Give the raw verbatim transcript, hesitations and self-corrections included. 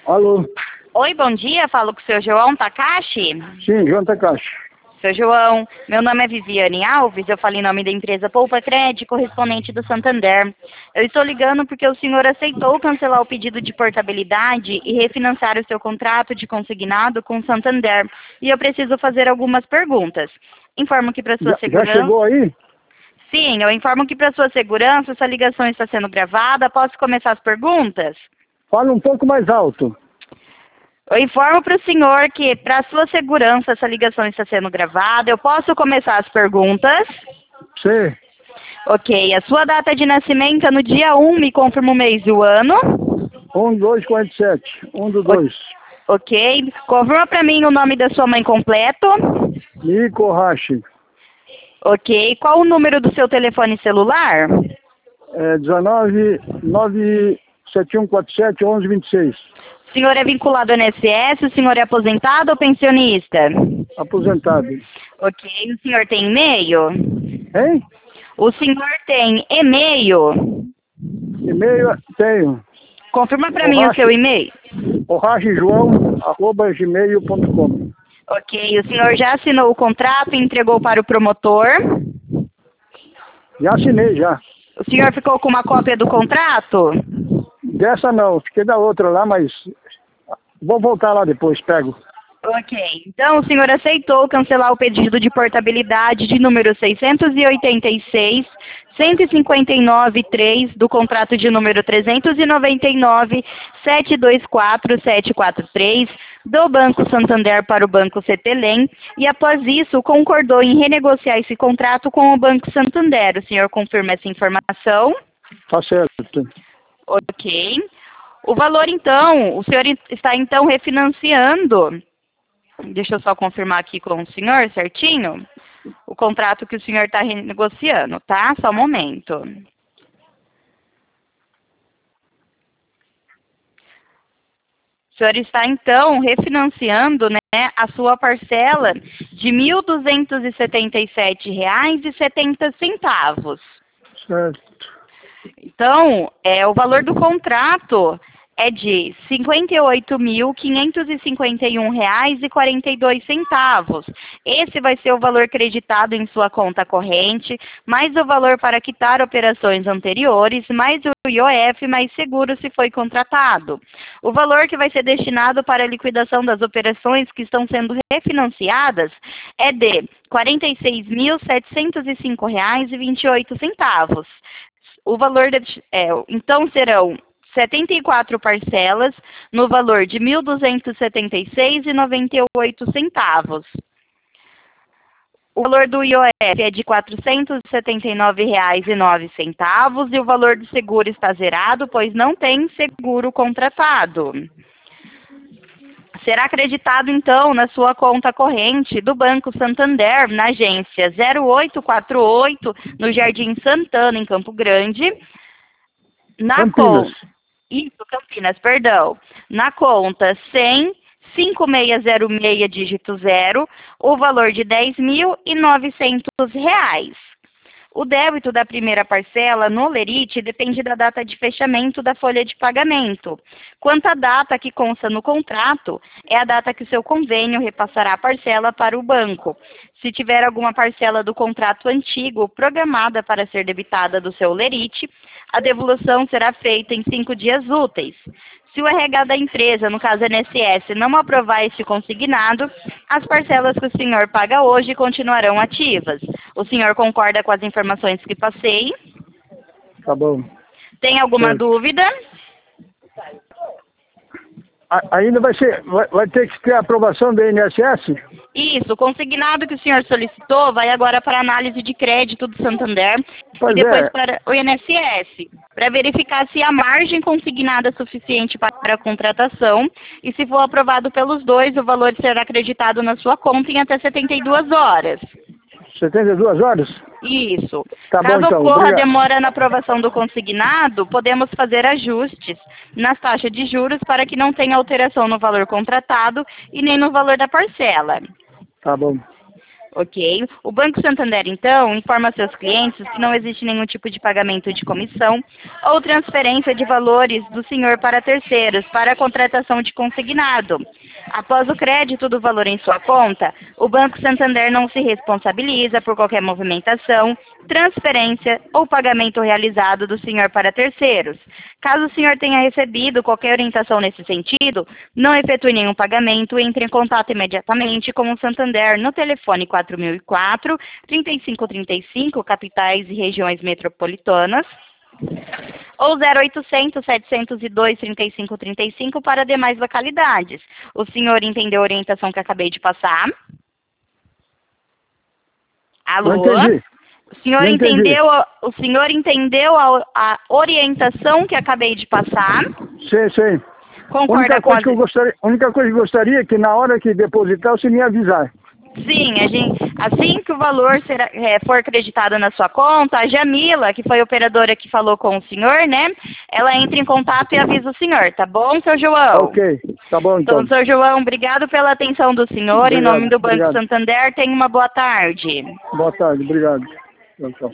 Alô? Oi, bom dia. Falo com o seu João Takashi. Sim, João Takashi. Seu João, meu nome é Viviane Alves, eu falo em nome da empresa Poupa Crédito, correspondente do Santander. Eu estou ligando porque o senhor aceitou cancelar o pedido de portabilidade e refinanciar o seu contrato de consignado com o Santander. E eu preciso fazer algumas perguntas. Informo que para sua Já, segurança... já chegou aí? Sim, eu informo que para sua segurança essa ligação está sendo gravada. Posso começar as perguntas? Fala um pouco mais alto. Eu informo para o senhor que, para sua segurança, essa ligação está sendo gravada. Eu posso começar as perguntas? Sim. Ok. A sua data de nascimento é no dia um, me confirma o mês e o ano. um, dois, quarenta e sete. um do O- dois. Ok. Confirma para mim o nome da sua mãe completo. Nico Hashi. Ok. Qual o número do seu telefone celular? É dezenove, nove, sete um quatro sete, onze vinte e seis. O senhor é vinculado ao I N S S? O senhor é aposentado ou pensionista? Aposentado. Ok. O senhor tem e-mail? Hein? O senhor tem e-mail? E-mail tenho. Confirma para O mim o Hashi, seu e-mail. o Hashi João, arroba gmail ponto com. Ok, o senhor já assinou o contrato e entregou para o promotor? Já assinei, já. O senhor ficou com uma cópia do contrato? Dessa não, fiquei da outra lá, mas vou voltar lá depois, pego. Ok, então o senhor aceitou cancelar o pedido de portabilidade de número seiscentos e oitenta e seis, cento e cinquenta e nove, três do contrato de número trezentos e noventa e nove, setecentos e vinte e quatro, setecentos e quarenta e três do Banco Santander para o Banco Cetelem e após isso concordou em renegociar esse contrato com o Banco Santander. O senhor confirma essa informação? Tá certo. Ok. O valor então, o senhor está então refinanciando. Deixa eu só confirmar aqui com o senhor certinho o contrato que o senhor está renegociando, tá? Só um momento. O senhor está, então, refinanciando, né, a sua parcela de mil duzentos e setenta e sete reais e setenta centavos. Certo. Então, é, o valor do contrato é de cinquenta e oito mil, quinhentos e cinquenta e um reais e quarenta e dois centavos. Esse vai ser o valor creditado em sua conta corrente, mais o valor para quitar operações anteriores, mais o I O F, mais seguro se foi contratado. O valor que vai ser destinado para a liquidação das operações que estão sendo refinanciadas é de quarenta e seis mil, setecentos e cinco reais e vinte e oito centavos. O valor, de, é, então serão setenta e quatro parcelas no valor de mil duzentos e setenta e seis reais e noventa e oito centavos. O valor do I O F é de quatrocentos e setenta e nove reais e nove centavos e o valor do seguro está zerado, pois não tem seguro contratado. Será acreditado, então, na sua conta corrente do Banco Santander, na agência zero oito quatro oito, no Jardim Santana, em Campo Grande. Na Campinas. conta, isso, Campinas, perdão. Na conta cem, cinco seis zero seis, dígito zero, o valor de dez mil e novecentos reais. O débito da primeira parcela no Lerite depende da data de fechamento da folha de pagamento. Quanto à data que consta no contrato, é a data que o seu convênio repassará a parcela para o banco. Se tiver alguma parcela do contrato antigo programada para ser debitada do seu Lerite, a devolução será feita em cinco dias úteis. Se o R H da empresa, no caso I N S S, não aprovar este consignado, as parcelas que o senhor paga hoje continuarão ativas. O senhor concorda com as informações que passei? Tá bom. Tem alguma Certo. dúvida? A- ainda vai ser, vai, vai ter que ter a aprovação do I N S S? Isso, o consignado que o senhor solicitou vai agora para a análise de crédito do Santander Pois e depois é. para o I N S S, para verificar se a margem consignada é suficiente para a contratação e se for aprovado pelos dois, o valor será acreditado na sua conta em até setenta e duas horas. setenta e duas horas? Isso. Tá bom, Caso então. ocorra Obrigado. demora na aprovação do consignado, podemos fazer ajustes nas taxas de juros para que não tenha alteração no valor contratado e nem no valor da parcela. Tá bom. Ok. O Banco Santander, então, informa seus clientes que não existe nenhum tipo de pagamento de comissão ou transferência de valores do senhor para terceiros para a contratação de consignado. Após o crédito do valor em sua conta, o Banco Santander não se responsabiliza por qualquer movimentação, transferência ou pagamento realizado do senhor para terceiros. Caso o senhor tenha recebido qualquer orientação nesse sentido, não efetue nenhum pagamento e entre em contato imediatamente com o Santander no telefone quatro mil e quatro, trinta e cinco trinta e cinco, capitais e regiões metropolitanas, ou zero oitocentos, setecentos e dois, trinta e cinco trinta e cinco para demais localidades. O senhor entendeu a orientação que acabei de passar? Alô? Não entendi. O senhor Não entendi. entendeu, a- o senhor entendeu a, a orientação que acabei de passar? Sim, sim. A Concorda única com coisa a... que eu gostaria, a única coisa que eu gostaria é que na hora que depositar você me avisar. Sim, a gente, assim que o valor será, é, for acreditado na sua conta, a Jamila, que foi a operadora que falou com o senhor, né? Ela entra em contato e avisa o senhor, tá bom, seu João? Ok, tá bom então. Então, seu João, obrigado pela atenção do senhor. Em Obrigado, nome do Banco obrigado. Santander, tenha uma boa tarde. Boa tarde, obrigado. Tchau, tchau.